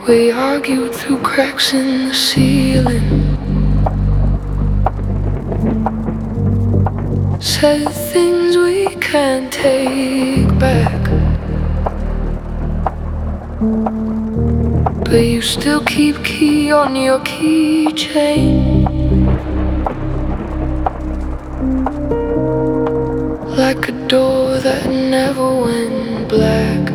We argued through cracks in the ceiling, said things we can't take back, but you still keep key on your keychain, like a door that never went black.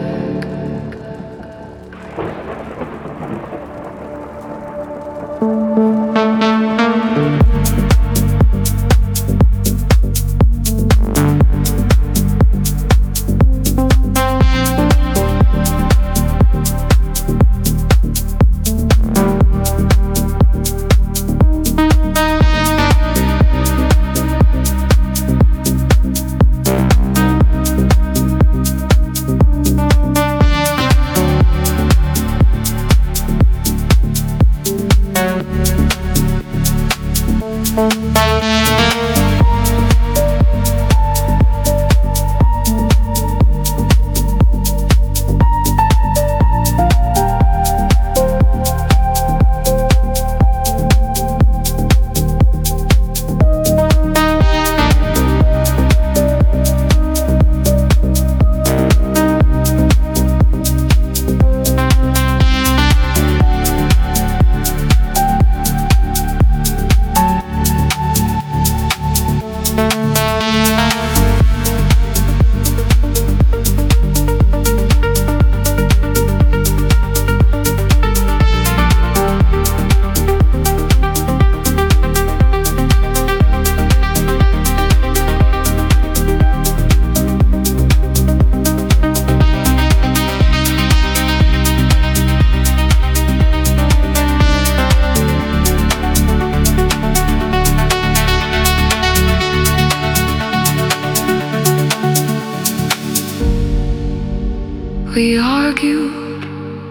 We argued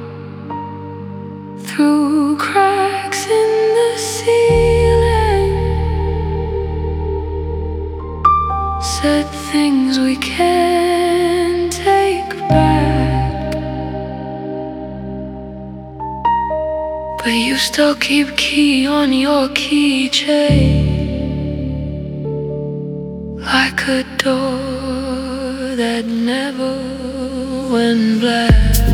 through cracks in the ceiling, said things we can't take back, but you still keep key on your keychain, like a door that never went black.